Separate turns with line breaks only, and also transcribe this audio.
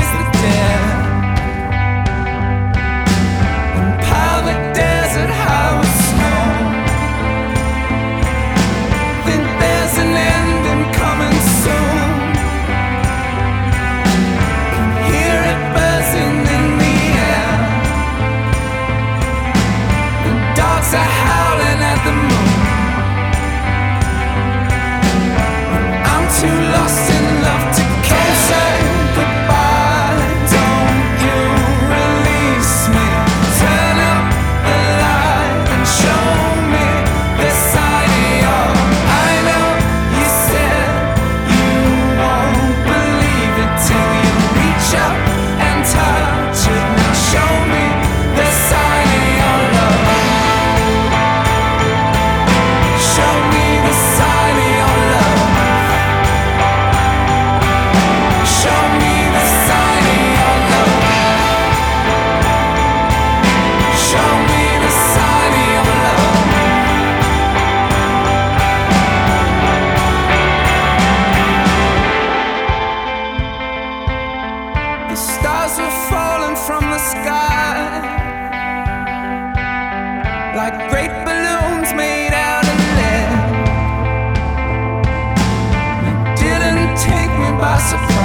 raise the dead and pile the desert house home. Think there's an ending coming soon. Can hear it buzzing in the air. The dogs are howling at the moon. I'm too lost in love to care. Say goodbye, don't you release me. Turn up the light and show me the side of you. I know you said you won't believe it till you reach up and touch it. Now show me the side of your love. Show me the side of your love. Show me the side of your love. Show me the side of your love. The stars were falling from the sky like great balloons made out of lead. It didn't take me by surprise.